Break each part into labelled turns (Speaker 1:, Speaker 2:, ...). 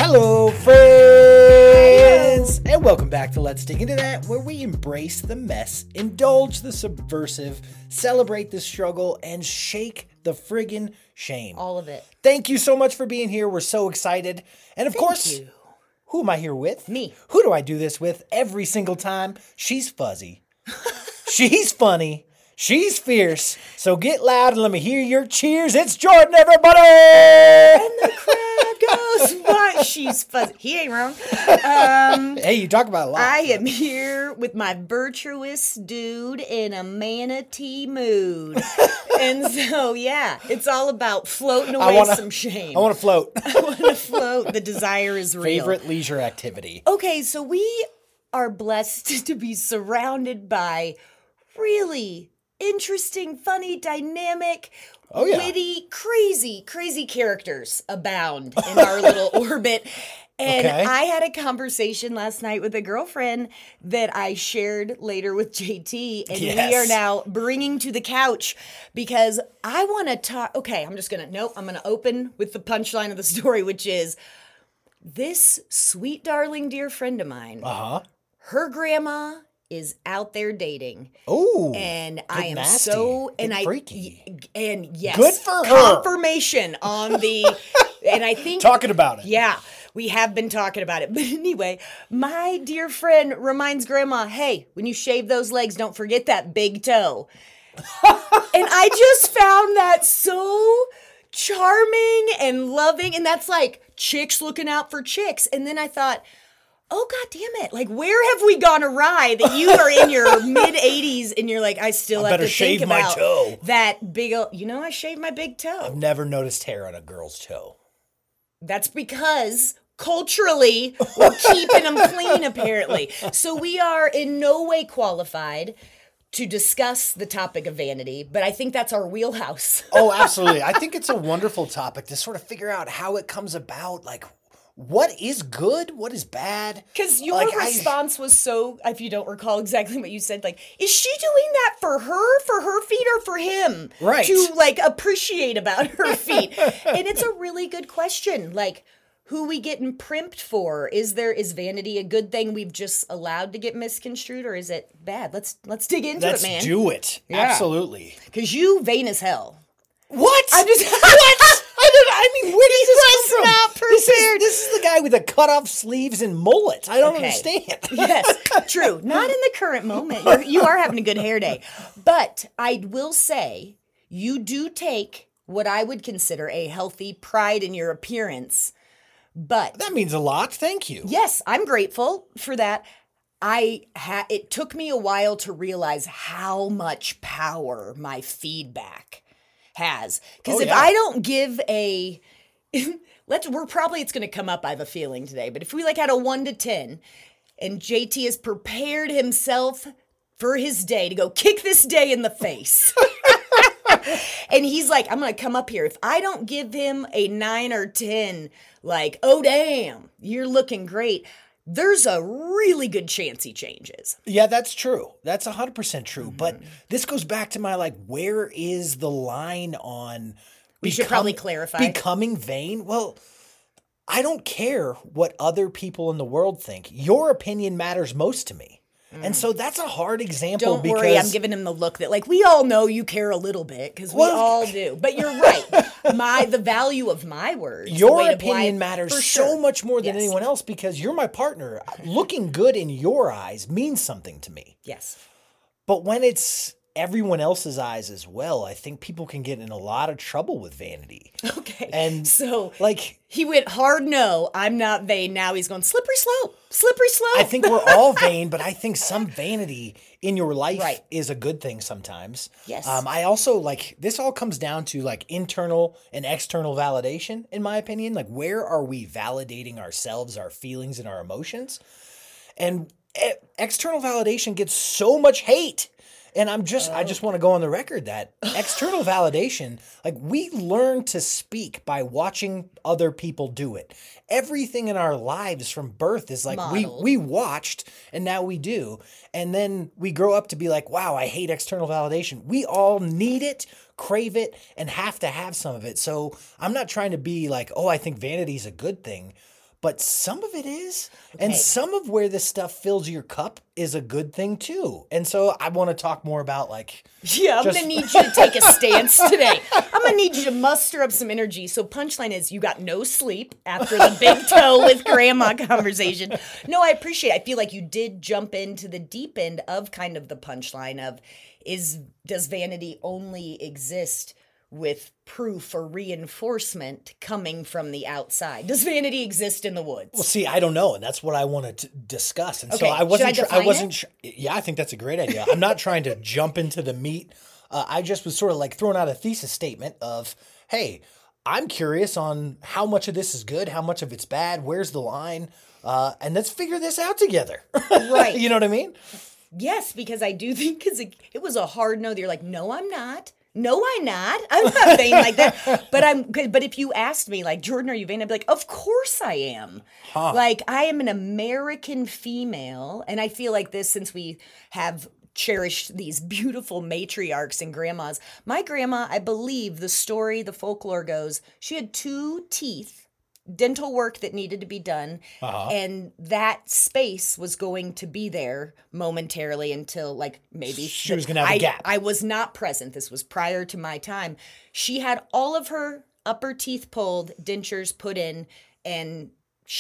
Speaker 1: Hello, friends! And welcome back to Let's Dig Into That, where we embrace the mess, indulge the subversive, celebrate the struggle, and shake the friggin' shame.
Speaker 2: All of it.
Speaker 1: Thank you so much for being here. We're so excited. And of course,
Speaker 2: you.
Speaker 1: who am I here with?
Speaker 2: Me.
Speaker 1: Who do I do this with every single time? She's fuzzy. She's funny. She's fierce. So get loud and let me hear your cheers. It's Jordan, everybody!
Speaker 2: And the crowd goes, what? She's fuzzy. He ain't wrong.
Speaker 1: Hey, you talk about a lot.
Speaker 2: I am here with my virtuous dude in a manatee mood. And so, yeah, it's all about floating away some shame.
Speaker 1: I want to float.
Speaker 2: I want to float. The desire is real.
Speaker 1: Favorite leisure activity.
Speaker 2: Okay, so we are blessed to be surrounded by really interesting, funny, dynamic, witty, crazy characters abound in our little orbit. And I had a conversation last night with a girlfriend that I shared later with JT, and we are now bringing to the couch because I want to talk. Okay, I'm going to open with the punchline of the story, which is this sweet, darling, dear friend of mine. Her grandma is out there dating.
Speaker 1: Oh,
Speaker 2: and I am
Speaker 1: nasty.
Speaker 2: Freaky. And yes,
Speaker 1: good for her.
Speaker 2: Confirmation on the, and I think
Speaker 1: talking about it.
Speaker 2: Yeah, we have been talking about it. But anyway, my dear friend reminds Grandma, hey, when you shave those legs, don't forget that big toe. And I just found that so charming and loving, and that's like chicks looking out for chicks. And then I thought, oh, God damn it. Like, where have we gone awry that you are in your mid-80s and you're like, I still have to think about that big old, I shaved my big toe.
Speaker 1: I've never noticed hair on a girl's toe.
Speaker 2: That's because culturally we're keeping them clean, apparently. So we are in no way qualified to discuss the topic of vanity, but I think that's our wheelhouse.
Speaker 1: Oh, absolutely. I think it's a wonderful topic to sort of figure out how it comes about, like, what is good? What is bad?
Speaker 2: Because your response was so, if you don't recall exactly what you said, like, is she doing that for her feet, or for him?
Speaker 1: Right.
Speaker 2: To, like, appreciate about her feet. And it's a really good question. Like, who we getting primped for? Is vanity a good thing we've just allowed to get misconstrued, or is it bad? Let's dig into it, man.
Speaker 1: Let's do it. Yeah. Absolutely.
Speaker 2: Because you vain as hell.
Speaker 1: What?
Speaker 2: I'm just...
Speaker 1: What? Where does this come from?
Speaker 2: Not prepared.
Speaker 1: This is the guy with the cut-off sleeves and mullet. I don't understand.
Speaker 2: Yes, true. Not in the current moment. You are having a good hair day. But I will say, you do take what I would consider a healthy pride in your appearance. But
Speaker 1: that means a lot. Thank you.
Speaker 2: Yes, I'm grateful for that. It took me a while to realize how much power my feedback has. Because if I don't give a... it's going to come up, I have a feeling today, but if we had a 1 to 10 and JT has prepared himself for his day to go kick this day in the face. And he's like, I'm going to come up here. If I don't give him a 9 or 10, like, oh, damn, you're looking great, there's a really good chance he changes.
Speaker 1: Yeah, that's true. That's 100% true. Mm-hmm. But this goes back to my, where is the line on...
Speaker 2: We should probably clarify.
Speaker 1: Becoming vain? Well, I don't care what other people in the world think. Your opinion matters most to me. And so that's a hard example.
Speaker 2: Don't worry, I'm giving him the look that, we all know you care a little bit, because we all do. But you're right. The value of my words.
Speaker 1: Your opinion matters so much more than anyone else, because you're my partner. Looking good in your eyes means something to me.
Speaker 2: Yes.
Speaker 1: But when it's everyone else's eyes as well, I think people can get in a lot of trouble with vanity.
Speaker 2: Okay.
Speaker 1: And
Speaker 2: so he went hard no, I'm not vain. Now he's going slippery slope. I
Speaker 1: think we're all vain, but I think some vanity in your life is a good thing sometimes.
Speaker 2: Yes.
Speaker 1: I also this all comes down to internal and external validation, in my opinion. Where are we validating ourselves, our feelings, and our emotions? And external validation gets so much hate. And I just want to go on the record that external validation, we learn to speak by watching other people do it. Everything in our lives from birth is we watched and now we do. And then we grow up to be wow, I hate external validation. We all need it, crave it, and have to have some of it. So I'm not trying to be I think vanity is a good thing. but some of it is. Okay. And some of where this stuff fills your cup is a good thing too. And so I want to talk more about like...
Speaker 2: Yeah, I'm going to need you to take a stance today. I'm going to need you to muster up some energy. So punchline is you got no sleep after the big toe with grandma conversation. No, I appreciate it. I feel like you did jump into the deep end of kind of the punchline of does vanity only exist with proof or reinforcement coming from the outside? Does vanity exist in the woods?
Speaker 1: Well, see, I don't know, and that's what I want to discuss. And
Speaker 2: okay.
Speaker 1: so I wasn't. Yeah, I think that's a great idea. I'm not trying to jump into the meat. I just was sort of like throwing out a thesis statement of, hey, I'm curious on how much of this is good, how much of it's bad, where's the line, and let's figure this out together.
Speaker 2: Right.
Speaker 1: You know what I mean?
Speaker 2: Yes, because I do think it was a hard no. That you're like, no, I'm not. No, I'm not. I'm not vain like that. But if you asked me, like, Jordan, are you vain? I'd be like, of course I am. Huh. Like, I am an American female. And I feel like this, since we have cherished these beautiful matriarchs and grandmas. My grandma, I believe the folklore goes, she had 2 teeth. Dental work that needed to be done, and that space was going to be there momentarily until like maybe
Speaker 1: she was going to have a gap.
Speaker 2: I was not present. This was prior to my time. She had all of her upper teeth pulled, dentures put in, and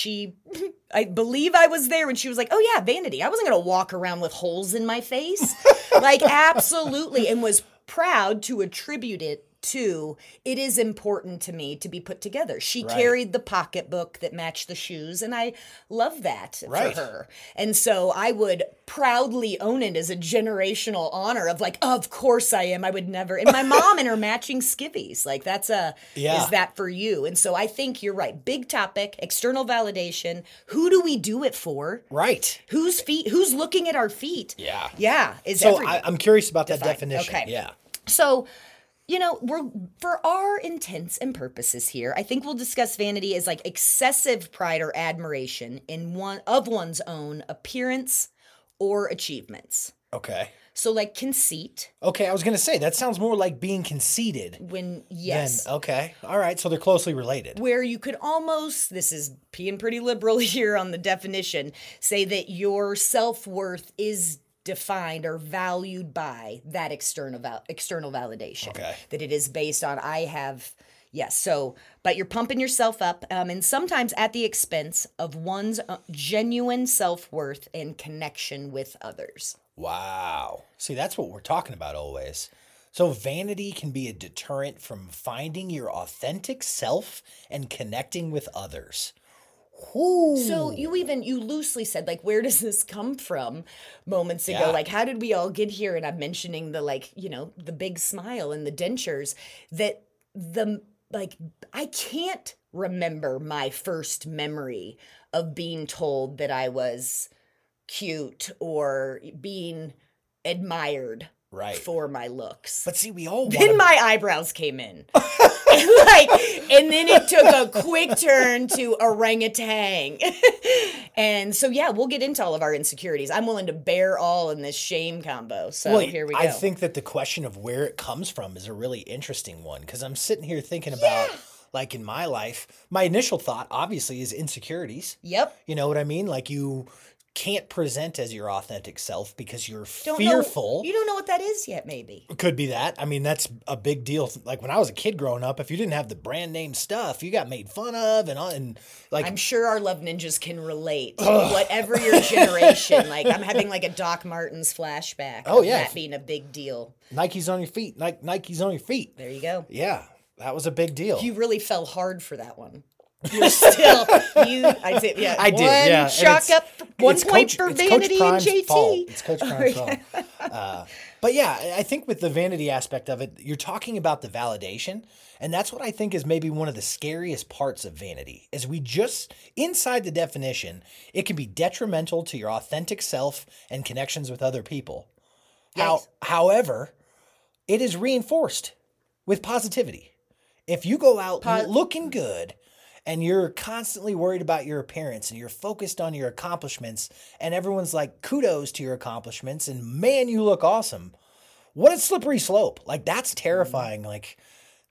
Speaker 2: I believe I was there when she was like, oh yeah, vanity. I wasn't going to walk around with holes in my face. Like absolutely, and was proud to attribute it to, it is important to me to be put together. She carried the pocketbook that matched the shoes, and I love that for her. And so I would proudly own it as a generational honor of like, of course I am. I would never. And my mom and her matching skivvies, like is that for you? And so I think you're right. Big topic, external validation. Who do we do it for?
Speaker 1: Right.
Speaker 2: Who's looking at our feet?
Speaker 1: Yeah.
Speaker 2: Yeah.
Speaker 1: So I'm curious about that definition.
Speaker 2: Okay.
Speaker 1: Yeah.
Speaker 2: So, for our intents and purposes here, I think we'll discuss vanity as like excessive pride or admiration in one's own appearance or achievements.
Speaker 1: Okay.
Speaker 2: So like conceit.
Speaker 1: Okay, I was going to say, that sounds more like being conceited.
Speaker 2: Yes.
Speaker 1: Okay. All right, so they're closely related.
Speaker 2: Where you could almost, this is being pretty liberal here on the definition, say that your self-worth is defined or valued by that external validation.
Speaker 1: Okay.
Speaker 2: That it is based on, but you're pumping yourself up, and sometimes at the expense of one's genuine self-worth and connection with others.
Speaker 1: Wow. See, that's what we're talking about always. So vanity can be a deterrent from finding your authentic self and connecting with others. Ooh.
Speaker 2: So you loosely said, like, where does this come from moments ago?
Speaker 1: Yeah.
Speaker 2: Like, how did we all get here? And I'm mentioning the big smile and the dentures I can't remember my first memory of being told that I was cute or being admired for my looks.
Speaker 1: But see, we all
Speaker 2: Then my eyebrows came in. And then it took a quick turn to orangutan. And so, yeah, we'll get into all of our insecurities. I'm willing to bear all in this shame combo. So here we go.
Speaker 1: I think that the question of where it comes from is a really interesting one, because I'm sitting here thinking about, like in my life, my initial thought obviously is insecurities.
Speaker 2: Yep.
Speaker 1: You know what I mean? Like you can't present as your authentic self because you're fearful.
Speaker 2: You don't know what that is yet, maybe.
Speaker 1: Could be that. I mean, that's a big deal. Like when I was a kid growing up, if you didn't have the brand name stuff, you got made fun of and like.
Speaker 2: I'm sure our love ninjas can relate. Whatever your generation, like I'm having like a Doc Martens flashback.
Speaker 1: Oh yeah,
Speaker 2: that being a big deal.
Speaker 1: Nike's on your feet. Nike's on your feet.
Speaker 2: There you go.
Speaker 1: Yeah, that was a big deal.
Speaker 2: You really fell hard for that one. You're still I did. Yeah,
Speaker 1: I did. Yeah,
Speaker 2: chalk up 1 point for vanity and JT.
Speaker 1: Fault. It's Coach Prime's fault. But yeah, I think with the vanity aspect of it, you're talking about the validation, and that's what I think is maybe one of the scariest parts of vanity. Is we just inside the definition, it can be detrimental to your authentic self and connections with other people.
Speaker 2: Yes.
Speaker 1: However, it is reinforced with positivity. If you go out looking good, and you're constantly worried about your appearance and you're focused on your accomplishments and everyone's like, kudos to your accomplishments and man, you look awesome. What a slippery slope. Like that's terrifying. Like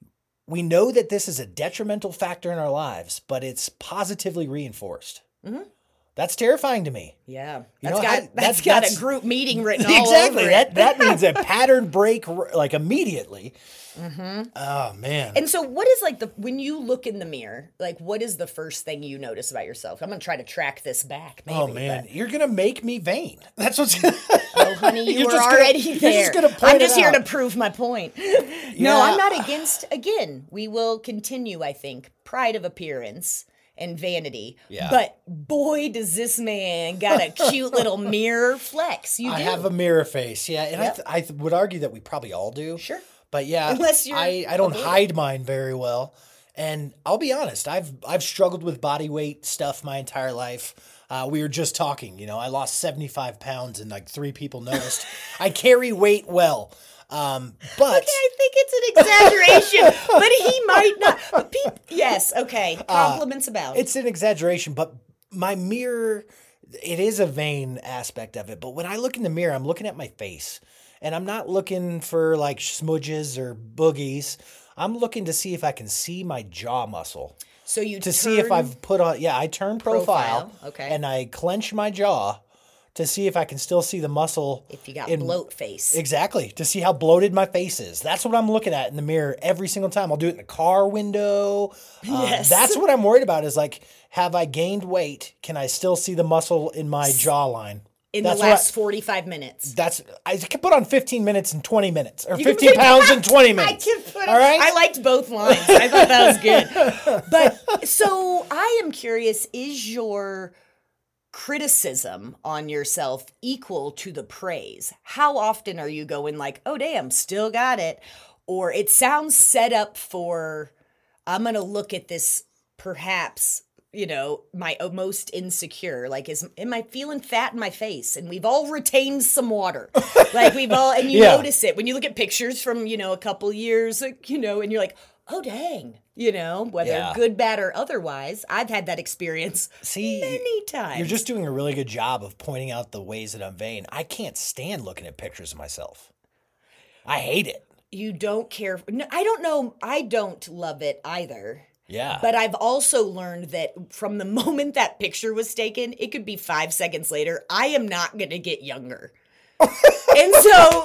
Speaker 1: we know that this is a detrimental factor in our lives, but it's positively reinforced. Mm-hmm. That's terrifying to me.
Speaker 2: Yeah. That's got a group meeting written all
Speaker 1: exactly.
Speaker 2: over it.
Speaker 1: That means a pattern break, like, immediately. Mm-hmm. Oh, man.
Speaker 2: And so what is, like, when you look in the mirror, like, what is the first thing you notice about yourself? I'm going to try to track this back, maybe.
Speaker 1: Oh, man. You're going to make me vain. That's what's
Speaker 2: Oh, honey, you were already there. I'm just here to prove my point. No, I'm not against, again, we will continue, I think, pride of appearance and vanity. Yeah. But boy, does this man got a cute little mirror flex. You do.
Speaker 1: I have a mirror face, yeah. And I would argue that we probably all do.
Speaker 2: Sure.
Speaker 1: But yeah,
Speaker 2: unless you're
Speaker 1: I don't hide mine very well. And I'll be honest, I've struggled with body weight stuff my entire life. We were just talking, I lost 75 pounds and like 3 people noticed. I carry weight well. But
Speaker 2: okay, I think it's an exaggeration, but he might not. But yes, okay. Compliments about.
Speaker 1: It's an exaggeration, but my mirror, it is a vain aspect of it. But when I look in the mirror, I'm looking at my face, and I'm not looking for like smudges or boogies. I'm looking to see if I can see my jaw muscle.
Speaker 2: So you
Speaker 1: see if I've put on. Yeah, I turn profile.
Speaker 2: Okay.
Speaker 1: And I clench my jaw to see if I can still see the muscle.
Speaker 2: If you got bloat face.
Speaker 1: Exactly. To see how bloated my face is. That's what I'm looking at in the mirror every single time. I'll do it in the car window.
Speaker 2: Yes.
Speaker 1: That's what I'm worried about is like, have I gained weight? Can I still see the muscle in my jawline?
Speaker 2: In the last 45 minutes.
Speaker 1: I can put on 15 minutes and 20 minutes. Or 15 pounds and 20 minutes. All right?
Speaker 2: I liked both lines. I thought that was good. But so I am curious, is your criticism on yourself equal to the praise? How often are you going like, oh, damn, still got it? Or it sounds set up for, I'm going to look at this perhaps, my most insecure, like, am I feeling fat in my face? And we've all retained some water. Like and you notice it when you look at pictures from, a couple years, and you're like, oh, dang. Whether good, bad, or otherwise. I've had that experience many times.
Speaker 1: You're just doing a really good job of pointing out the ways that I'm vain. I can't stand looking at pictures of myself. I hate it.
Speaker 2: You don't care. No, I don't know. I don't love it either.
Speaker 1: Yeah.
Speaker 2: But I've also learned that from the moment that picture was taken, it could be 5 seconds later, I am not going to get younger. And so,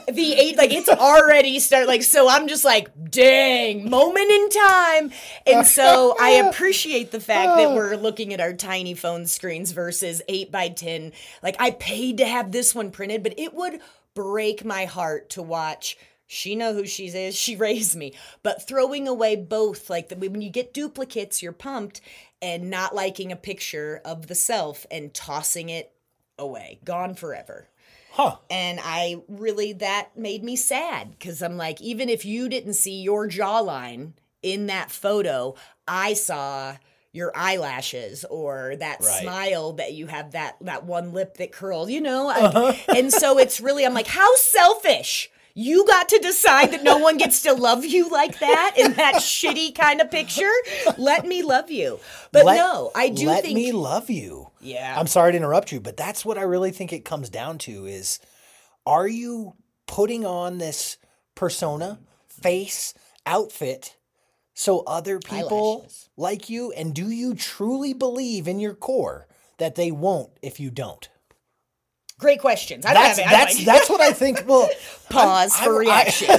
Speaker 2: it's already started, so I'm just like, dang, moment in time. And so I appreciate the fact that we're looking at our tiny phone screens versus 8x10. Like, I paid to have this one printed, but it would break my heart to watch. She know who she is. She raised me. But throwing away both, when you get duplicates, you're pumped, and not liking a picture of the self and tossing it away. Gone forever.
Speaker 1: Huh.
Speaker 2: And that made me sad because I'm like, even if you didn't see your jawline in that photo, I saw your eyelashes or that smile that you have, that one lip that curled, And so it's really, I'm like, how selfish. You got to decide that no one gets to love you like that in that shitty kind of picture? Let me love you. But I do think...
Speaker 1: Let me love you.
Speaker 2: Yeah.
Speaker 1: I'm sorry to interrupt you, but that's what I really think it comes down to is, are you putting on this persona, face, outfit so other people like you? And do you truly believe in your core that they won't if you don't?
Speaker 2: Great questions.
Speaker 1: That's what I think. Well,
Speaker 2: pause for reaction.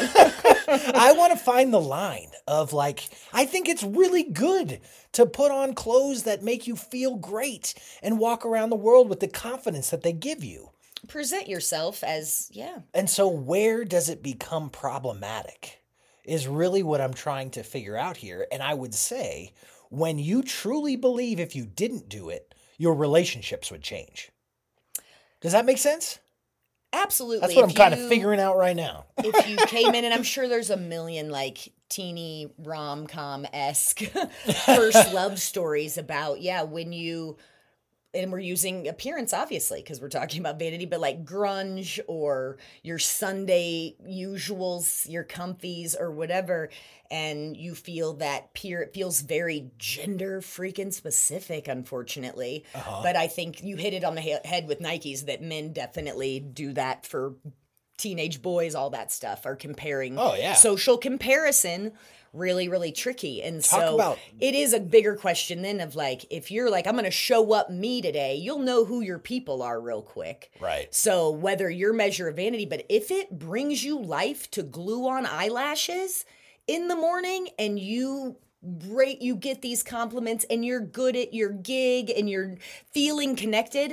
Speaker 1: I want to find the line of I think it's really good to put on clothes that make you feel great and walk around the world with the confidence that they give you.
Speaker 2: Present yourself as,
Speaker 1: And so where does it become problematic is really what I'm trying to figure out here. And I would say when you truly believe if you didn't do it, your relationships would change. Does that make sense?
Speaker 2: Absolutely.
Speaker 1: That's what I'm kind of figuring out right now.
Speaker 2: If you came in, and I'm sure there's a million teeny rom-com-esque first love stories about, when you, and we're using appearance obviously because we're talking about vanity, but grunge or your Sunday usuals, your comfies or whatever, and you feel that it feels very gender freaking specific, unfortunately. But I think you hit it on the head with Nikes that men definitely do that for teenage boys, all that stuff are comparing.
Speaker 1: Oh, yeah.
Speaker 2: Social comparison, really, really tricky. And
Speaker 1: Talk about-
Speaker 2: it is a bigger question then of like, if you're like, I'm going to show up me today, you'll know who your people are real quick.
Speaker 1: Right.
Speaker 2: So whether your measure of vanity, but if it brings you life to glue on eyelashes in the morning and you get these compliments and you're good at your gig and you're feeling connected,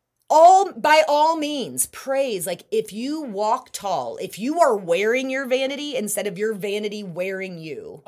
Speaker 2: by all means, praise. Like if you walk tall, if you are wearing your vanity instead of your vanity wearing you,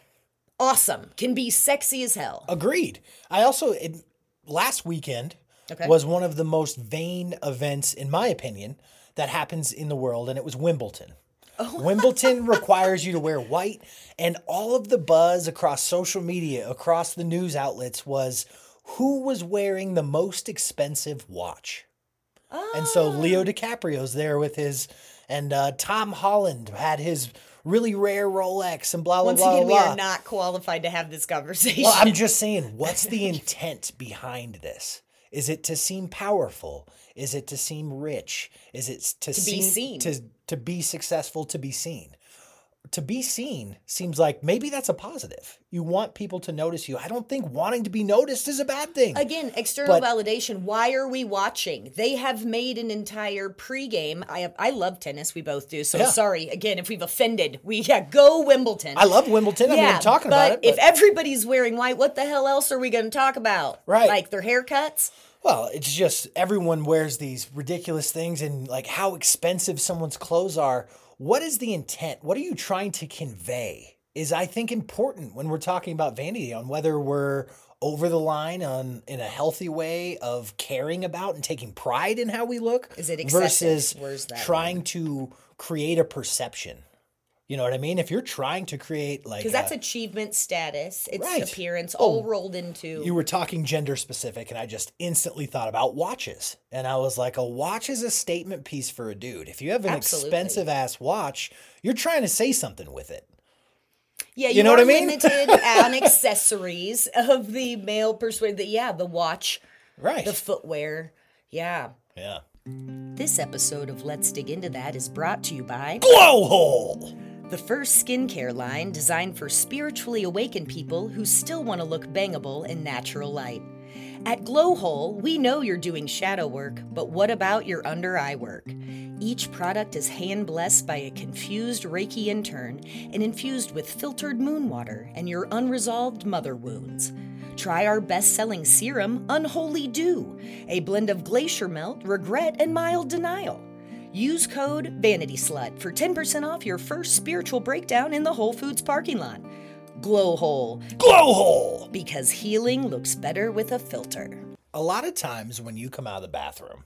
Speaker 2: awesome. Can be sexy as hell.
Speaker 1: Agreed. I also, last weekend was one of the most vain events, in my opinion, that happens in the world, and it was Wimbledon. Wimbledon requires you to wear white, and all of the buzz across social media, across the news outlets was who was wearing the most expensive watch. And so Leo DiCaprio's there with his, and Tom Holland had his really rare Rolex and blah, blah,
Speaker 2: Once
Speaker 1: blah,
Speaker 2: again,
Speaker 1: blah.
Speaker 2: we are not qualified to have this conversation.
Speaker 1: Well, I'm just saying, what's the intent behind this? Is it to seem powerful? Is it to seem rich? Is it to
Speaker 2: be seen?
Speaker 1: To be successful, to be seen? To be seen seems like maybe that's a positive. You want people to notice you. I don't think wanting to be noticed is a bad thing.
Speaker 2: Again, external validation. Why are we watching? They have made an entire pregame. I love tennis. We both do. So sorry, again, if we've offended. Go Wimbledon.
Speaker 1: I love Wimbledon. I mean, I'm talking about it.
Speaker 2: But if everybody's wearing white, what the hell else are we going to talk about?
Speaker 1: Right.
Speaker 2: Like their haircuts?
Speaker 1: Well, it's just everyone wears these ridiculous things and like how expensive someone's clothes are. What is the intent? What are you trying to convey is, I think, important when we're talking about vanity, on whether we're over the line in a healthy way of caring about and taking pride in how we look.
Speaker 2: Is it excessive?
Speaker 1: Versus trying to create a perception. You know what I mean? If you're trying to create like...
Speaker 2: Because that's achievement status. It's appearance all rolled into...
Speaker 1: You were talking gender specific, and I just instantly thought about watches. And I was like, a watch is a statement piece for a dude. If you have an expensive-ass watch, you're trying to say something with it.
Speaker 2: Yeah, you know what I mean? Limited on accessories of the male persuasion. The watch.
Speaker 1: Right.
Speaker 2: The footwear. Yeah.
Speaker 1: Yeah.
Speaker 2: This episode of Let's Dig Into That is brought to you by...
Speaker 1: Glowhole!
Speaker 2: The first skincare line designed for spiritually awakened people who still want to look bangable in natural light. At Glowhole, we know you're doing shadow work, but what about your under-eye work? Each product is hand-blessed by a confused Reiki intern and infused with filtered moon water and your unresolved mother wounds. Try our best-selling serum, Unholy Dew, a blend of glacier melt, regret, and mild denial. Use code VanitySlut for 10% off your first spiritual breakdown in the Whole Foods parking lot. Glowhole.
Speaker 1: Glowhole!
Speaker 2: Because healing looks better with a filter.
Speaker 1: A lot of times when you come out of the bathroom,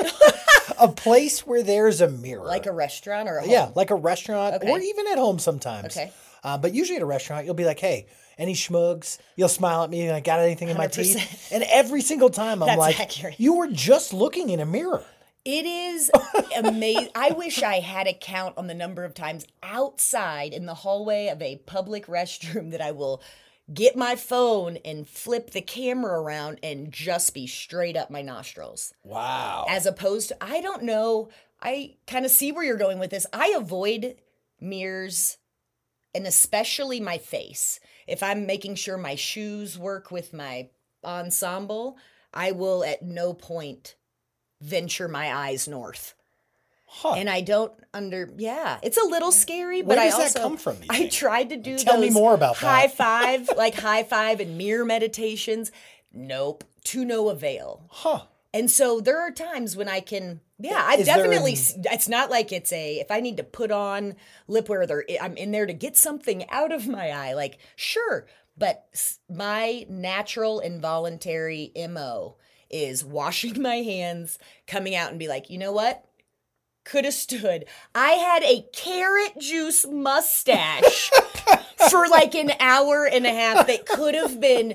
Speaker 1: a place where there's a mirror.
Speaker 2: Like a restaurant or a home?
Speaker 1: Yeah, like a restaurant or even at home sometimes.
Speaker 2: Okay.
Speaker 1: But usually at a restaurant, you'll be like, hey, any schmugs? You'll smile at me and I got anything in my
Speaker 2: 100%.
Speaker 1: teeth? And every single time I'm like,
Speaker 2: accurate.
Speaker 1: You were just looking in a mirror.
Speaker 2: It is amazing. I wish I had a count on the number of times outside in the hallway of a public restroom that I will get my phone and flip the camera around and just be straight up my nostrils.
Speaker 1: Wow.
Speaker 2: As opposed to, I don't know, I kind of see where you're going with this. I avoid mirrors, and especially my face. If I'm making sure my shoes work with my ensemble, I will at no point venture my eyes north.
Speaker 1: Huh.
Speaker 2: And I don't it's a little scary, but
Speaker 1: Where does
Speaker 2: I also
Speaker 1: that come from,
Speaker 2: I tried to do
Speaker 1: Tell me more about
Speaker 2: high five and mirror meditations. Nope, to no avail.
Speaker 1: Huh.
Speaker 2: And so there are times when I can, I definitely, it's not like it's if I need to put on lip wear, I'm in there to get something out of my eye, like, sure. But my natural involuntary MO is washing my hands, coming out and be like, you know what? Could have stood. I had a carrot juice mustache for like an hour and a half that could have been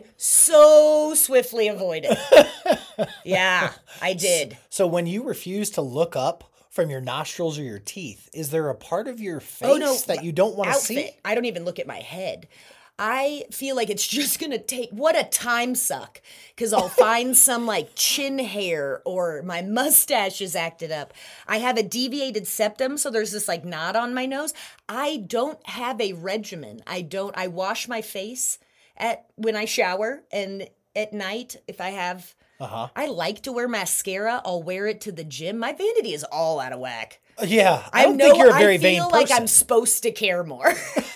Speaker 2: so swiftly avoided. Yeah, I did.
Speaker 1: So when you refuse to look up from your nostrils or your teeth, is there a part of your face that you don't want to see?
Speaker 2: I don't even look at my head. I feel like it's just gonna take, what a time suck, because I'll find some like chin hair or my mustache is acted up. I have a deviated septum, so there's this like knot on my nose. I don't have a regimen. I wash my face when I shower, and at night if I have, I like to wear mascara. I'll wear it to the gym. My vanity is all out of whack.
Speaker 1: Yeah, I don't think you're a very vain person.
Speaker 2: I feel like I'm supposed to care more.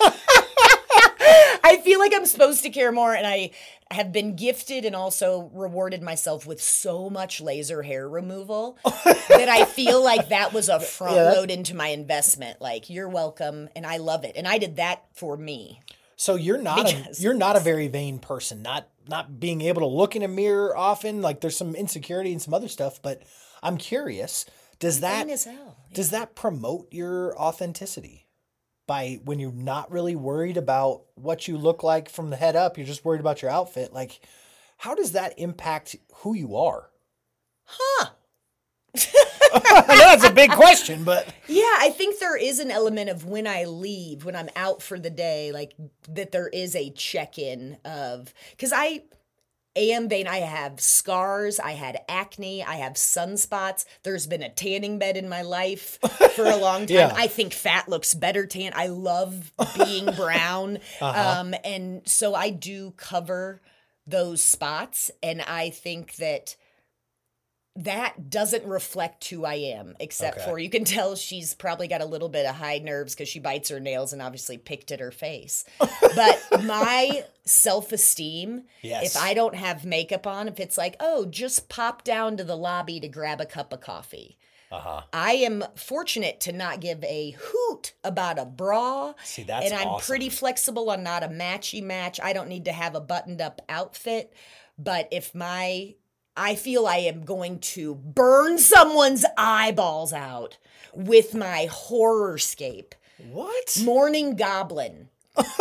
Speaker 2: I feel like I'm supposed to care more, and I have been gifted and also rewarded myself with so much laser hair removal that I feel like that was a front load into my investment. Like, you're welcome, and I love it. And I did that for me.
Speaker 1: So you're not a very vain person, not being able to look in a mirror often. Like, there's some insecurity and some other stuff, but I'm curious, does that promote your authenticity? By when you're not really worried about what you look like from the head up, you're just worried about your outfit. Like, how does that impact who you are?
Speaker 2: Huh.
Speaker 1: I know that's a big question, but
Speaker 2: yeah, I think there is an element of when I leave, when I'm out for the day, like that there is a check-in of, because I am vain. I have scars. I had acne. I have sunspots. There's been a tanning bed in my life for a long time. Yeah. I think fat looks better tan. I love being brown. And so I do cover those spots. And I think that doesn't reflect who I am, except for, you can tell she's probably got a little bit of high nerves because she bites her nails and obviously picked at her face. But my self-esteem, if I don't have makeup on, if it's like, oh, just pop down to the lobby to grab a cup of coffee. I am fortunate to not give a hoot about a bra.
Speaker 1: See, that's
Speaker 2: and I'm
Speaker 1: awesome.
Speaker 2: Pretty flexible on not a matchy match. I don't need to have a buttoned up outfit. But if I feel I am going to burn someone's eyeballs out with my horrorscape.
Speaker 1: What?
Speaker 2: Morning Goblin.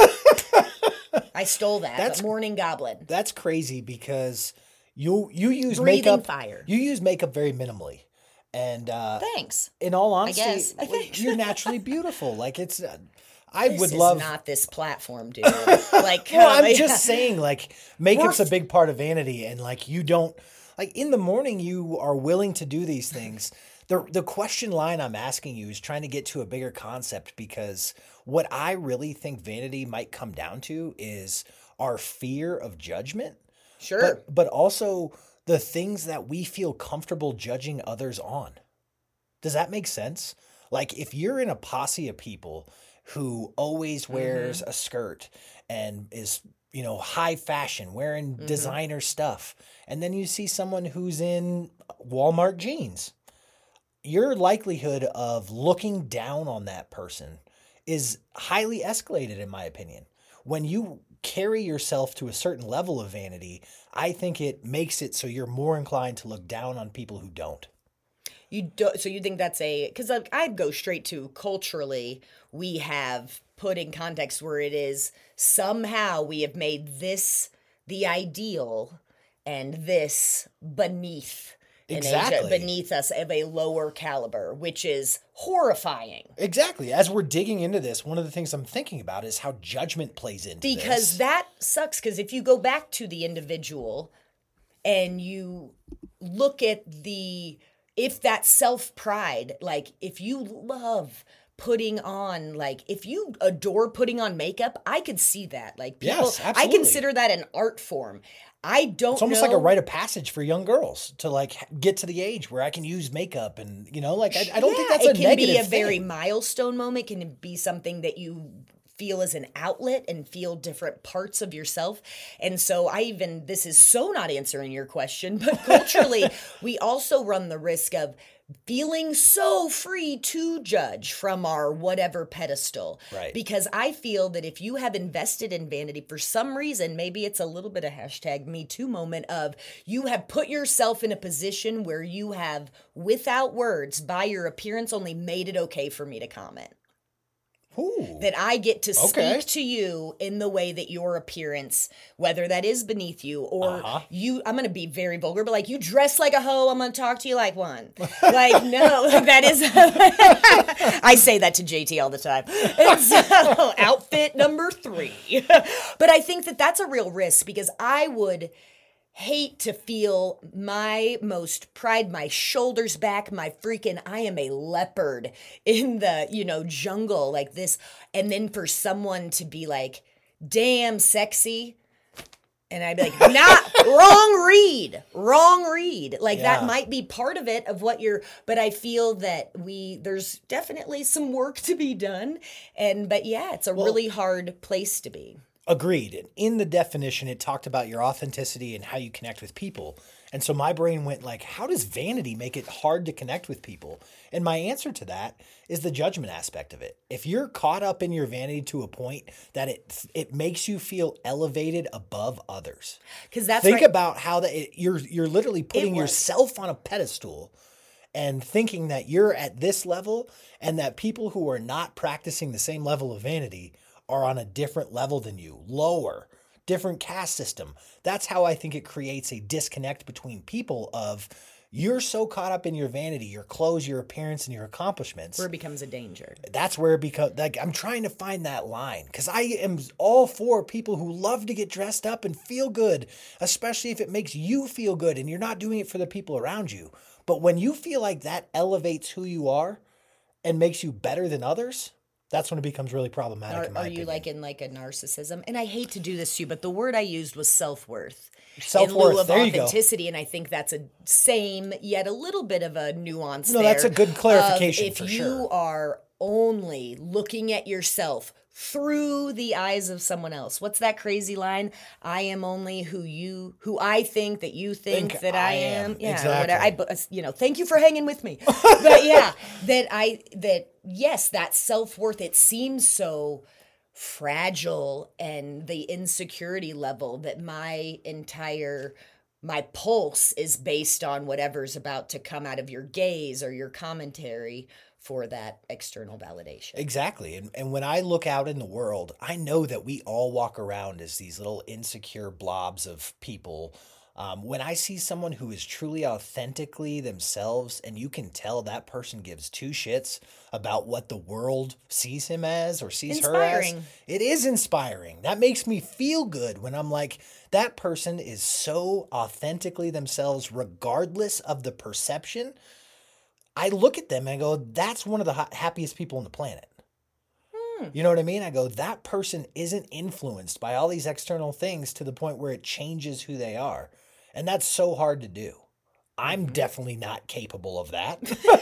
Speaker 2: I stole that. That's Morning Goblin.
Speaker 1: That's crazy because you use
Speaker 2: Breathing
Speaker 1: makeup.
Speaker 2: Fire.
Speaker 1: You use makeup very minimally, and
Speaker 2: thanks.
Speaker 1: In all honesty,
Speaker 2: I guess.
Speaker 1: You're naturally beautiful. Like it's.
Speaker 2: This
Speaker 1: would love.
Speaker 2: Is not this platform, dude. Like,
Speaker 1: well, I'm just saying, like, makeup's a big part of vanity, and like you don't. Like, in the morning, you are willing to do these things. The question line I'm asking you is trying to get to a bigger concept, because what I really think vanity might come down to is our fear of judgment.
Speaker 2: Sure.
Speaker 1: But also the things that we feel comfortable judging others on. Does that make sense? Like, if you're in a posse of people who always wears a skirt and is, high fashion, wearing designer stuff, and then you see someone who's in Walmart jeans, your likelihood of looking down on that person is highly escalated, in my opinion. When you carry yourself to a certain level of vanity, I think it makes it so you're more inclined to look down on people who don't.
Speaker 2: So you think that's because I'd go straight to culturally, we have put in context where it is somehow we have made this the ideal and this beneath beneath us of a lower caliber, which is horrifying.
Speaker 1: Exactly. As we're digging into this, one of the things I'm thinking about is how judgment plays into this.
Speaker 2: Because that sucks, because if you go back to the individual and you look at if that self-pride, like if you love putting on, like if you adore putting on makeup, I could see that. Like people,
Speaker 1: yes, absolutely.
Speaker 2: I consider that an art form. It's
Speaker 1: almost like a rite of passage for young girls to like get to the age where I can use makeup, and I don't think that's a negative thing. It can be a
Speaker 2: very milestone moment. It can be something that you feel as an outlet and feel different parts of yourself. And so this is so not answering your question, but culturally, we also run the risk of feeling so free to judge from our whatever pedestal.
Speaker 1: Right.
Speaker 2: Because I feel that if you have invested in vanity for some reason, maybe it's a little bit of #MeToo moment of you have put yourself in a position where you have, without words, by your appearance only made it okay for me to comment.
Speaker 1: Ooh.
Speaker 2: That I get to speak to you in the way that your appearance, whether that is beneath you or you, I'm going to be very vulgar, but like you dress like a hoe, I'm going to talk to you like one. Like, no, like that is, I say that to JT all the time. And so, outfit number 3. But I think that that's a real risk because I would hate to feel my most pride, my shoulders back, my freaking, I am a leopard in the, jungle like this. And then for someone to be like, damn sexy. And I'd be like, nah, wrong read. Like that might be part of it of what but I feel that there's definitely some work to be done. But yeah, it's a really hard place to be.
Speaker 1: Agreed. In the definition, it talked about your authenticity and how you connect with people. And so my brain went like, how does vanity make it hard to connect with people? And my answer to that is the judgment aspect of it. If you're caught up in your vanity to a point that it makes you feel elevated above others. Because think about how you're literally putting yourself on a pedestal and thinking that you're at this level and that people who are not practicing the same level of vanity are on a different level than you, lower, different caste system. That's how I think it creates a disconnect between people of you're so caught up in your vanity, your clothes, your appearance, and your accomplishments.
Speaker 2: Where it becomes a danger.
Speaker 1: That's where it becomes, like, I'm trying to find that line because I am all for people who love to get dressed up and feel good, especially if it makes you feel good and you're not doing it for the people around you. But when you feel like that elevates who you are and makes you better than others, that's when it becomes really problematic.
Speaker 2: Are you like in like a narcissism? And I hate to do this to you, but the word I used was self-worth.
Speaker 1: Self-worth.
Speaker 2: In lieu of
Speaker 1: there
Speaker 2: authenticity,
Speaker 1: you go.
Speaker 2: And I think that's a same, yet a little bit of a nuance.
Speaker 1: No, that's a good clarification for sure.
Speaker 2: If you are only looking at yourself through the eyes of someone else. What's that crazy line? I am only who I think that you think that I am. Yeah,
Speaker 1: exactly.
Speaker 2: Whatever. Thank you for hanging with me. But yeah, yes, that self-worth, it seems so fragile, and the insecurity level that my pulse is based on whatever's about to come out of your gaze or your commentary for that external validation.
Speaker 1: Exactly. And when I look out in the world, I know that we all walk around as these little insecure blobs of people. When I see someone who is truly authentically themselves, and you can tell that person gives 2 shits about what the world sees him as or sees her as, it is inspiring. That makes me feel good when I'm like, that person is so authentically themselves regardless of the perception. I look at them and I go, that's one of the happiest people on the planet. You know what I mean? I go, that person isn't influenced by all these external things to the point where it changes who they are. And that's so hard to do. I'm definitely not capable of that.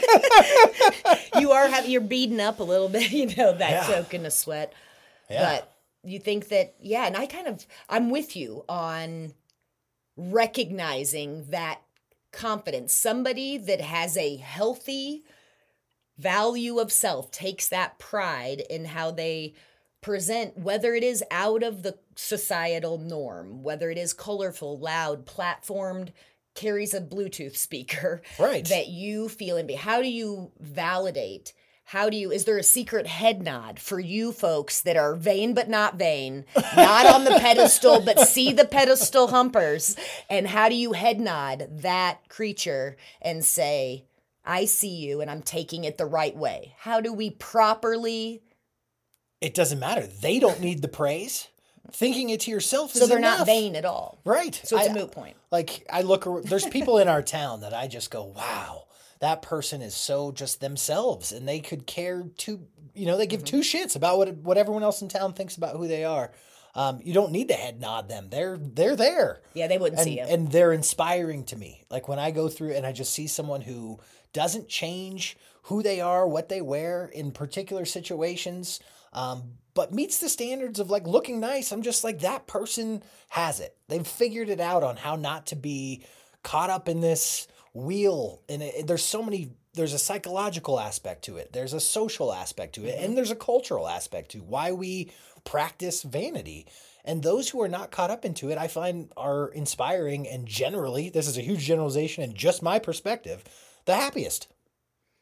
Speaker 2: You're beating up a little bit, choking a sweat. Yeah. But you think that, and I'm with you on recognizing that confidence. Somebody that has a healthy value of self takes that pride in how they present, whether it is out of the societal norm, whether it is colorful, loud, platformed, carries a Bluetooth speaker,
Speaker 1: right?
Speaker 2: That you feel in. How do you validate? Is there a secret head nod for you folks that are vain but not vain, not on the pedestal but see the pedestal humpers? And how do you head nod that creature and say, I see you and I'm taking it the right way? How do we properly?
Speaker 1: It doesn't matter. They don't need the praise. Thinking it to yourself is
Speaker 2: so they're
Speaker 1: enough.
Speaker 2: Not vain at all.
Speaker 1: Right.
Speaker 2: So it's a moot point.
Speaker 1: Like there's people in our town that I just go, wow. That person is so just themselves, and they could care they give 2 shits about what everyone else in town thinks about who they are. You don't need to head nod them. They're there.
Speaker 2: Yeah, they wouldn't see you.
Speaker 1: And they're inspiring to me. Like when I go through and I just see someone who doesn't change who they are, what they wear in particular situations, but meets the standards of like looking nice. I'm just like, that person has it. They've figured it out on how not to be caught up in this wheel. And there's a psychological aspect to it. There's a social aspect to it. And there's a cultural aspect to why we practice vanity. And those who are not caught up into it, I find are inspiring and generally, this is a huge generalization and just my perspective, the happiest.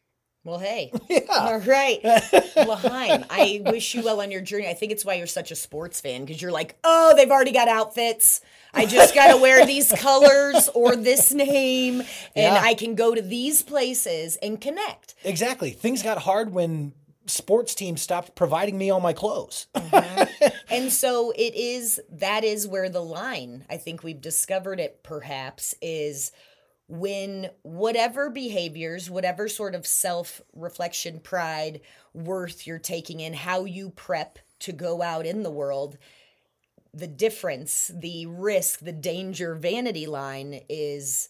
Speaker 2: Well, hey.
Speaker 1: Yeah.
Speaker 2: All right. L'chaim, I wish you well on your journey. I think it's why you're such a sports fan, because you're like, oh, they've already got outfits. I just got to wear these colors or this name, and I can go to these places and connect.
Speaker 1: Exactly. Things got hard when sports teams stopped providing me all my clothes.
Speaker 2: And so that is where the line, I think we've discovered it perhaps, is when whatever behaviors, whatever sort of self-reflection, pride, worth you're taking in, how you prep to go out in the world, the difference, the risk, the danger, vanity line is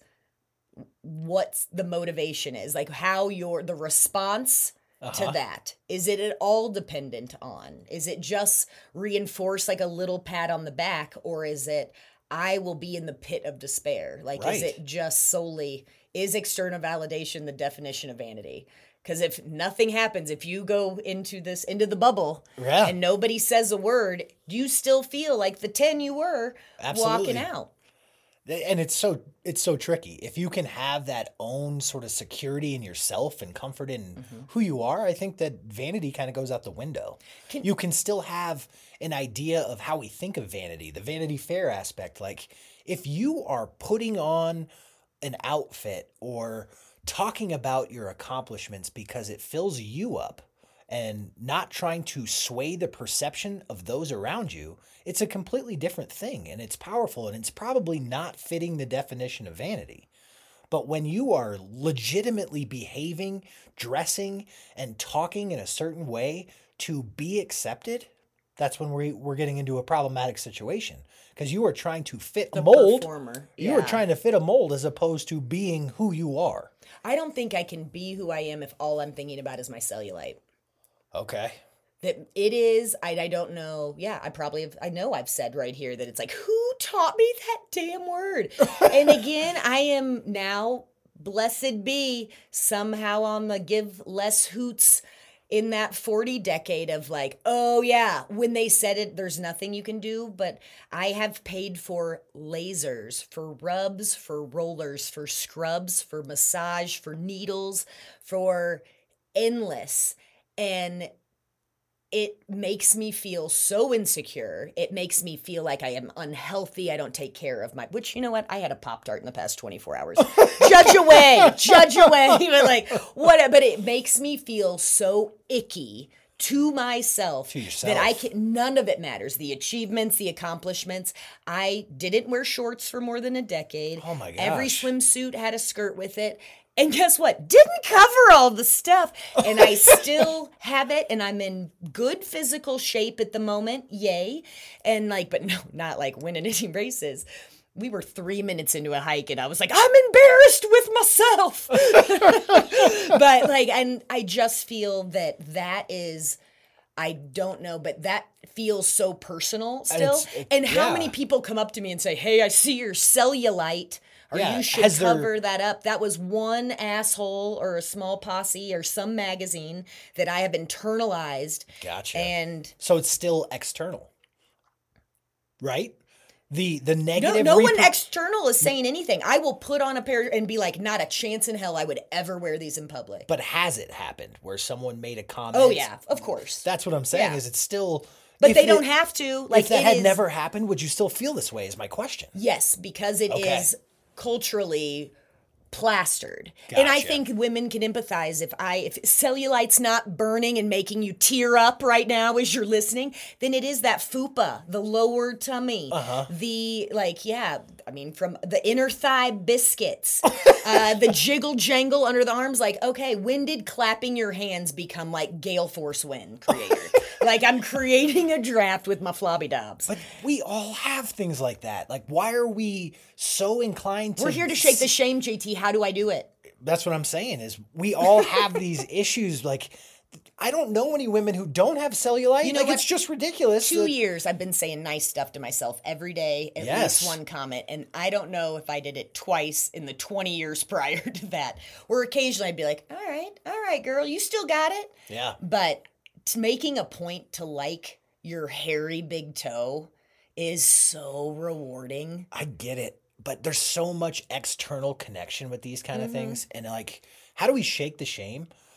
Speaker 2: what the motivation is. Like how the response to that. Is it at all dependent on? Is it just reinforced like a little pat on the back, or is it I will be in the pit of despair? Like, is it just solely, is external validation the definition of vanity? Because if nothing happens, if you go into the bubble and nobody says a word, do you still feel like the 10 you were walking out?
Speaker 1: And it's so tricky. If you can have that own sort of security in yourself and comfort in who you are, I think that vanity kind of goes out the window. You can still have an idea of how we think of vanity, the Vanity Fair aspect. Like if you are putting on an outfit or talking about your accomplishments because it fills you up and not trying to sway the perception of those around you, it's a completely different thing, and it's powerful, and it's probably not fitting the definition of vanity. But when you are legitimately behaving, dressing, and talking in a certain way to be accepted, that's when we're getting into a problematic situation. Because you are trying to fit a mold.
Speaker 2: Performer.
Speaker 1: You are trying to fit a mold as opposed to being who you are.
Speaker 2: I don't think I can be who I am if all I'm thinking about is my cellulite.
Speaker 1: Okay.
Speaker 2: That it is, I don't know. Yeah, I know I've said right here that it's like, who taught me that damn word? And again, I am now, blessed be, somehow on the give less hoots in that 40 decade of like, oh yeah, when they said it, there's nothing you can do. But I have paid for lasers, for rubs, for rollers, for scrubs, for massage, for needles, for endless. And it makes me feel so insecure. It makes me feel like I am unhealthy. I don't take care of which, you know what? I had a Pop-Tart in the past 24 hours. Judge away. But like, what? But it makes me feel so icky to myself that none of it matters. The achievements, the accomplishments. I didn't wear shorts for more than a decade.
Speaker 1: Oh my gosh.
Speaker 2: Every swimsuit had a skirt with it. And guess what? Didn't cover all the stuff. And I still have it. And I'm in good physical shape at the moment. Yay. And but no, not like winning any races. We were 3 minutes into a hike and I was like, I'm embarrassed with myself. But and I just feel that is, I don't know, but that feels so personal still. And how many people come up to me and say, hey, I see your cellulite. Or you should cover that up. That was one asshole or a small posse or some magazine that I have internalized.
Speaker 1: Gotcha.
Speaker 2: And
Speaker 1: so it's still external, right? The negative.
Speaker 2: No one external is saying anything. I will put on a pair and be like, not a chance in hell I would ever wear these in public.
Speaker 1: But has it happened where someone made a comment?
Speaker 2: Oh yeah, of course.
Speaker 1: That's what I'm saying. Is it still?
Speaker 2: But they don't have to.
Speaker 1: If that had never happened, would you still feel this way? Is my question.
Speaker 2: Yes, because it is culturally plastered. Gotcha. And I think women can empathize if cellulite's not burning and making you tear up right now as you're listening, then it is that fupa, the lower tummy, the from the inner thigh biscuits, the jiggle jangle under the arms. Like, okay, when did clapping your hands become like gale force wind creator? Like I'm creating a draft with my flobby dobs.
Speaker 1: But we all have things like that. Like, why are we so inclined to...
Speaker 2: We're here to shake the shame, JT. How do I do it?
Speaker 1: That's what I'm saying is we all have these issues. Like, I don't know any women who don't have cellulite. It's just ridiculous.
Speaker 2: 2 years I've been saying nice stuff to myself every day, at least one comment. And I don't know if I did it twice in the 20 years prior to that. Or occasionally I'd be like, all right, girl, you still got it.
Speaker 1: Yeah.
Speaker 2: But making a point to like your hairy big toe is so rewarding.
Speaker 1: I get it. But there's so much external connection with these kind of things. And how do we shake the shame?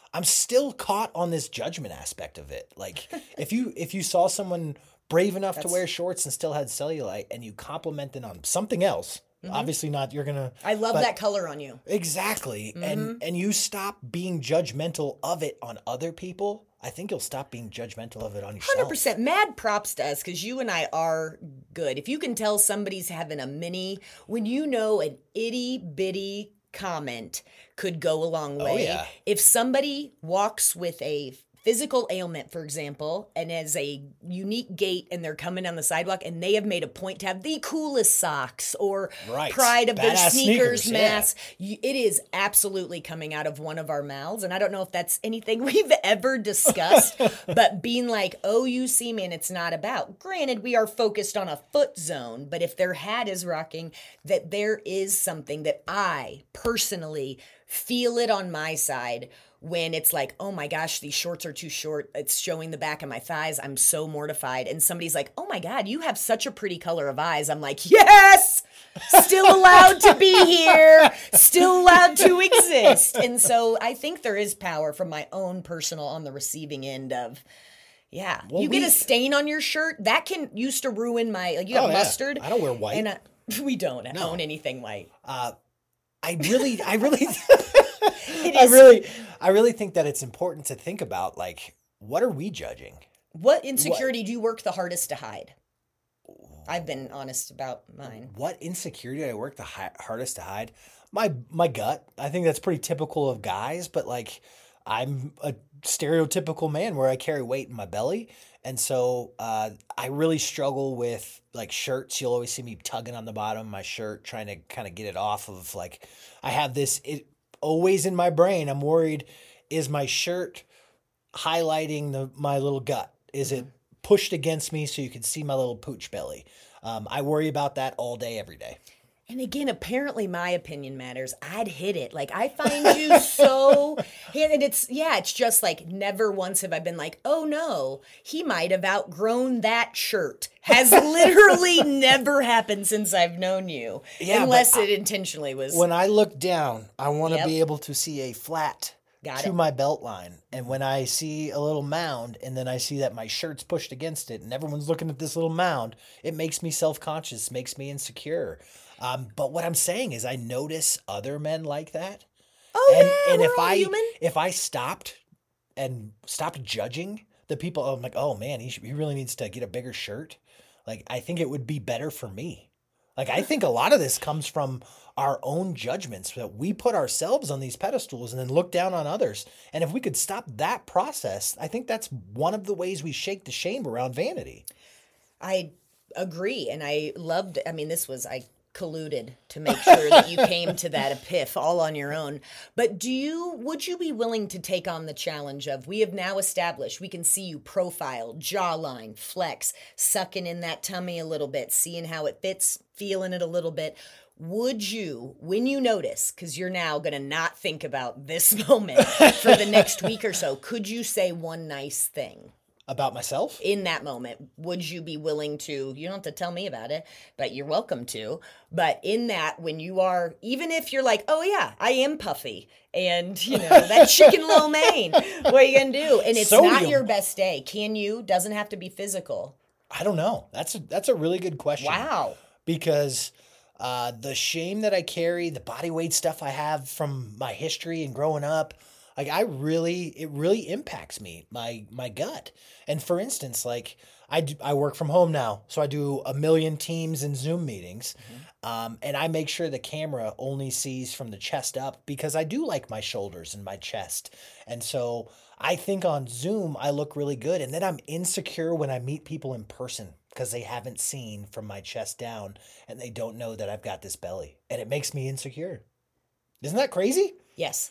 Speaker 1: I'm still caught on this judgment aspect of it. Like if you saw someone brave enough to wear shorts and still had cellulite and you compliment them on something else, obviously not, you're going to...
Speaker 2: I love that color on you.
Speaker 1: Exactly. And you stop being judgmental of it on other people, I think you'll stop being judgmental of it on yourself.
Speaker 2: 100%. Mad props to us because you and I are good. If you can tell somebody's having a mini, when you know an itty bitty comment could go a long way.
Speaker 1: Oh, yeah.
Speaker 2: If somebody walks with a physical ailment, for example, and has a unique gait and they're coming down the sidewalk and they have made a point to have the coolest socks or pride of their sneakers mask, it is absolutely coming out of one of our mouths. And I don't know if that's anything we've ever discussed, but being like, oh, you see me and it's not about. Granted, we are focused on a foot zone, but if their hat is rocking, that there is something that I personally feel it on my side when it's like, oh my gosh, these shorts are too short. It's showing the back of my thighs. I'm so mortified. And somebody's like, oh my God, you have such a pretty color of eyes. I'm like, yes, still allowed to be here, still allowed to exist. And so I think there is power from my own personal on the receiving end of, well, you get a stain on your shirt that used to ruin my, like you got mustard.
Speaker 1: I don't wear white.
Speaker 2: And we don't own anything white.
Speaker 1: I really think that it's important to think about, like, what are we judging?
Speaker 2: What insecurity do you work the hardest to hide? I've been honest about mine.
Speaker 1: What insecurity do I work the hardest to hide? My gut. I think that's pretty typical of guys, but like I'm a stereotypical man where I carry weight in my belly. And so I really struggle with like shirts. You'll always see me tugging on the bottom of my shirt, trying to kind of get it off of like, I have this always in my brain. I'm worried, is my shirt highlighting my little gut? Is it pushed against me so you can see my little pooch belly? I worry about that all day, every day.
Speaker 2: And again, apparently my opinion matters. I'd hit it. Like, I find you so... And it's just like never once have I been like, oh no, he might have outgrown that shirt. Has literally never happened since I've known you. Yeah, unless it intentionally was...
Speaker 1: When I look down, I want to be able to see a flat to my belt line. And when I see a little mound and then I see that my shirt's pushed against it and everyone's looking at this little mound, it makes me self-conscious, makes me insecure. But what I'm saying is I notice other men like that.
Speaker 2: Oh,
Speaker 1: and
Speaker 2: we're all human.
Speaker 1: If I stopped judging the people, I'm like, oh man, he really needs to get a bigger shirt. Like, I think it would be better for me. Like, I think a lot of this comes from our own judgments that we put ourselves on these pedestals and then look down on others. And if we could stop that process, I think that's one of the ways we shake the shame around vanity.
Speaker 2: I agree. And I colluded to make sure that you came to that epiph all on your own. But would you be willing to take on the challenge of, we have now established, we can see you profile, jawline, flex, sucking in that tummy a little bit, seeing how it fits, feeling it a little bit. Would you, when you notice, because you're now going to not think about this moment for the next week or so, could you say one nice thing?
Speaker 1: About myself?
Speaker 2: In that moment, would you be willing to, you don't have to tell me about it, but you're welcome to, but in that, when you are, even if you're like, oh yeah, I am puffy, and that chicken lo mein, what are you going to do? And it's not your best day. Doesn't have to be physical.
Speaker 1: I don't know. That's a really good question.
Speaker 2: Wow.
Speaker 1: Because the shame that I carry, the body weight stuff I have from my history and growing up, like it really impacts me, my gut. And for instance, like I work from home now, so I do 1 million Teams and Zoom meetings. And I make sure the camera only sees from the chest up because I do like my shoulders and my chest. And so I think on Zoom, I look really good. And then I'm insecure when I meet people in person because they haven't seen from my chest down and they don't know that I've got this belly. And it makes me insecure. Isn't that crazy?
Speaker 2: Yes.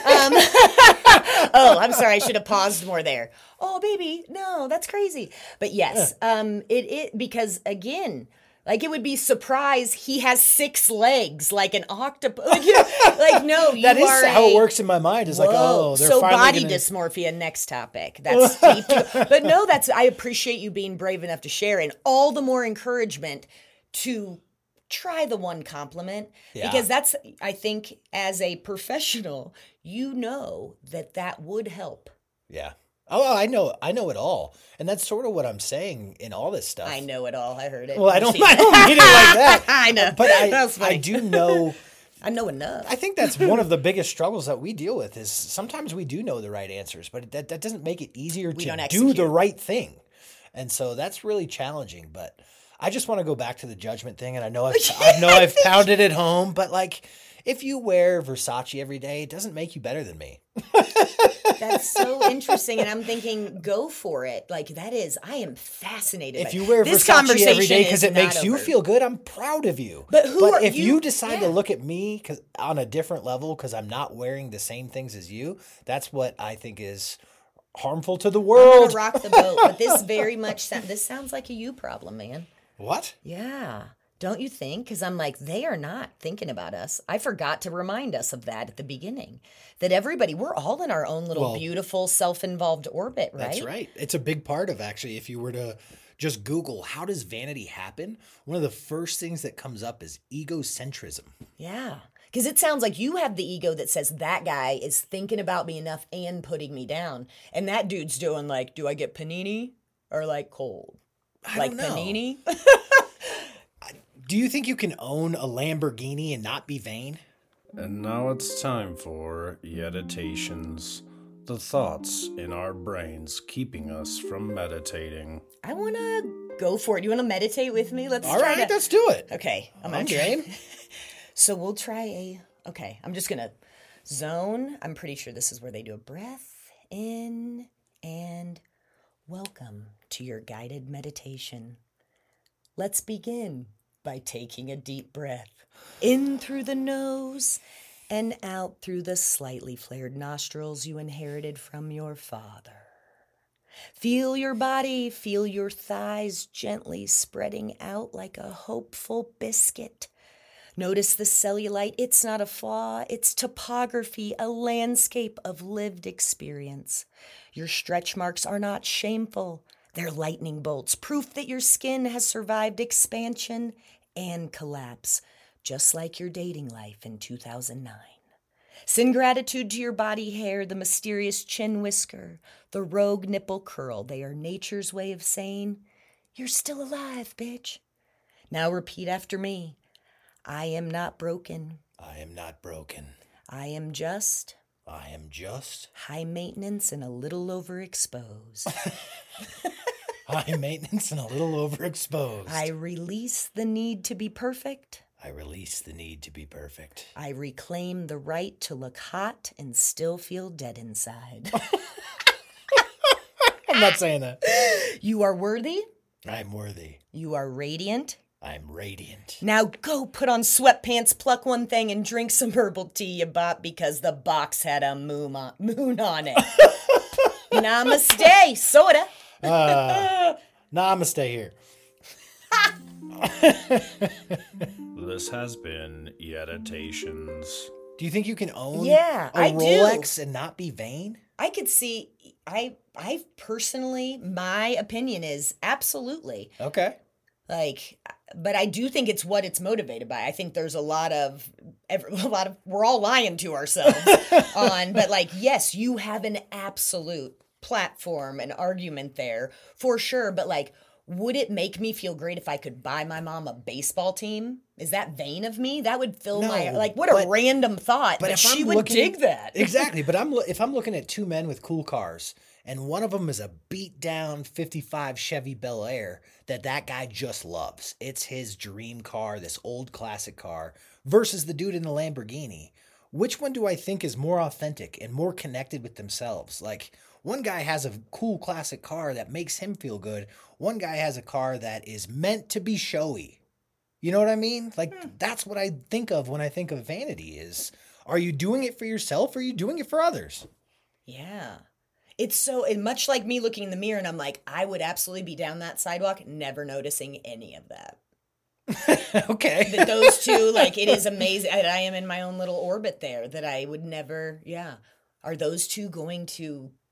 Speaker 2: I'm sorry. I should have paused more there. Oh, baby. No, that's crazy. But yes, because again, like it would be surprise. He has 6 legs, like an octopus. Like no, you
Speaker 1: that is
Speaker 2: are
Speaker 1: how it works in my mind. Is like, oh, they're
Speaker 2: so
Speaker 1: finally
Speaker 2: body dysmorphia. Next topic. That's deep. But no, I appreciate you being brave enough to share, and all the more encouragement to try the one compliment.
Speaker 1: Yeah.
Speaker 2: Because that's, I think, as a professional, you know that would help.
Speaker 1: Yeah. Oh, I know it all. And that's sort of what I'm saying in all this stuff.
Speaker 2: I know it all. I heard it.
Speaker 1: Well, I don't mean it like that.
Speaker 2: I know.
Speaker 1: But
Speaker 2: That's funny.
Speaker 1: I do know.
Speaker 2: I know enough.
Speaker 1: I think that's one of the biggest struggles that we deal with is sometimes we do know the right answers, but that doesn't make it easier to do the right thing. And so that's really challenging. But I just want to go back to the judgment thing. And I know I've pounded it home, but like if you wear Versace every day, it doesn't make you better than me.
Speaker 2: That's so interesting. And I'm thinking, go for it. Like I am fascinated.
Speaker 1: If you wear Versace every day because it makes you feel good, I'm proud of you.
Speaker 2: But
Speaker 1: if you decide to look at me on a different level because I'm not wearing the same things as you, that's what I think is harmful to the world.
Speaker 2: I'm gonna rock the boat. But this sounds like a you problem, man.
Speaker 1: What?
Speaker 2: Yeah. Don't you think? Because I'm like, they are not thinking about us. I forgot to remind us of that at the beginning. That we're all in our own little beautiful self-involved orbit, right?
Speaker 1: That's right. It's a big part of actually, if you were to just Google, how does vanity happen? One of the first things that comes up is egocentrism.
Speaker 2: Yeah. Because it sounds like you have the ego that says that guy is thinking about me enough and putting me down. And that dude's doing like, do I get panini or like cold?
Speaker 1: I don't know.
Speaker 2: Panini?
Speaker 1: Do you think you can own a Lamborghini and not be vain?
Speaker 3: And now it's time for Yeditations, the thoughts in our brains keeping us from meditating.
Speaker 2: I want to go for it. You want to meditate with me? Let's
Speaker 1: All right, let's do it.
Speaker 2: Okay.
Speaker 1: I'm game.
Speaker 2: So we'll try I'm just going to zone. I'm pretty sure this is where they do a breath in and welcome to your guided meditation. Let's begin by taking a deep breath in through the nose and out through the slightly flared nostrils you inherited from your father. Feel your body, feel your thighs gently spreading out like a hopeful biscuit. Notice the cellulite. It's not a flaw, it's topography, a landscape of lived experience. Your stretch marks are not shameful. They're lightning bolts, proof that your skin has survived expansion and collapse, just like your dating life in 2009. Send gratitude to your body hair, the mysterious chin whisker, the rogue nipple curl. They are nature's way of saying, you're still alive, bitch. Now repeat after me. I am not broken.
Speaker 1: I am not broken.
Speaker 2: I am just
Speaker 1: high
Speaker 2: maintenance and a little overexposed.
Speaker 1: High maintenance and a little overexposed.
Speaker 2: I release the need to be perfect.
Speaker 1: I release the need to be perfect.
Speaker 2: I reclaim the right to look hot and still feel dead inside.
Speaker 1: I'm not saying that.
Speaker 2: You are worthy.
Speaker 1: I'm worthy.
Speaker 2: You are radiant.
Speaker 1: I'm radiant.
Speaker 2: Now go put on sweatpants, pluck one thing, and drink some herbal tea you bought because the box had a moon on it. Namaste, soda.
Speaker 1: Namaste here.
Speaker 3: This has been Yeditations.
Speaker 1: Do you think you can own
Speaker 2: a
Speaker 1: Rolex and not be vain?
Speaker 2: I could see, I personally, my opinion is absolutely.
Speaker 1: Okay.
Speaker 2: But I do think it's what it's motivated by. I think there's a lot of, we're all lying to ourselves but yes, you have an absolute platform and argument there for sure. But would it make me feel great if I could buy my mom a baseball team? Is that vain of me? That would fill what a random thought. But she would dig that.
Speaker 1: Exactly. But if I'm looking at two men with cool cars and one of them is a beat down 55 Chevy Bel Air that guy just loves. It's his dream car, this old classic car, versus the dude in the Lamborghini. Which one do I think is more authentic and more connected with themselves? One guy has a cool classic car that makes him feel good. One guy has a car that is meant to be showy. You know what I mean? That's what I think of when I think of vanity is, are you doing it for yourself or are you doing it for others?
Speaker 2: Yeah. It's so much like me looking in the mirror and I'm like, I would absolutely be down that sidewalk, never noticing any of that.
Speaker 1: Okay.
Speaker 2: That those two, it is amazing. I am in my own little orbit there that I would never, Are those two going to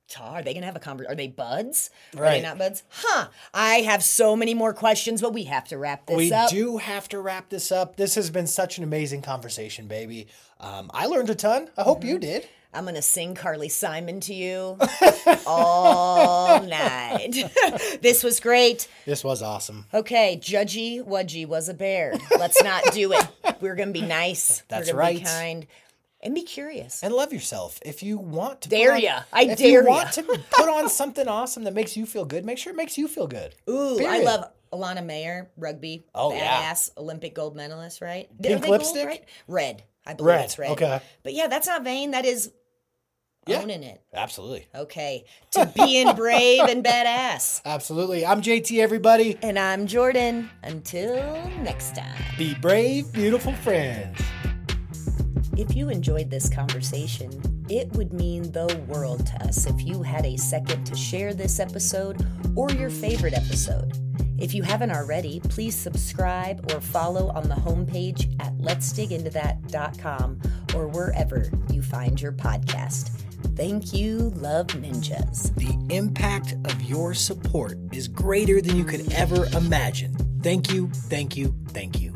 Speaker 2: Are they going to have a conversation? Are they buds? Are
Speaker 1: Right.
Speaker 2: they not buds? I have so many more questions, but we have to wrap this up.
Speaker 1: We do have to wrap this up. This has been such an amazing conversation, baby. I learned a ton. I hope you did.
Speaker 2: I'm going to sing Carly Simon to you all night. This was great.
Speaker 1: This was awesome.
Speaker 2: Okay, Judgy Wudgy was a bear. Let's not do it. We're going to be nice.
Speaker 1: That's
Speaker 2: We're gonna
Speaker 1: right.
Speaker 2: Be kind. And be curious.
Speaker 1: And love yourself. If you want to
Speaker 2: Dare ya. I dare
Speaker 1: you want
Speaker 2: ya.
Speaker 1: to put on something awesome that makes you feel good, make sure it makes you feel good.
Speaker 2: Ooh,
Speaker 1: Period.
Speaker 2: I love Alana Mayer, rugby.
Speaker 1: Oh, yeah.
Speaker 2: badass, Olympic gold medalist, right?
Speaker 1: Pink
Speaker 2: Are they gold,
Speaker 1: lipstick?
Speaker 2: right? Red. I believe
Speaker 1: Red,
Speaker 2: it's red.
Speaker 1: okay.
Speaker 2: But yeah, that's not vain. That is
Speaker 1: Yeah.
Speaker 2: owning it.
Speaker 1: Absolutely.
Speaker 2: Okay. To being brave and badass.
Speaker 1: Absolutely. I'm JT, everybody.
Speaker 2: And I'm Jordan. Until next time.
Speaker 1: Be brave, beautiful friends.
Speaker 2: If you enjoyed this conversation, it would mean the world to us if you had a second to share this episode or your favorite episode. If you haven't already, please subscribe or follow on the homepage at letsdigintothat.com or wherever you find your podcast. Thank you, Love Ninjas.
Speaker 1: The impact of your support is greater than you could ever imagine. Thank you, thank you, thank you.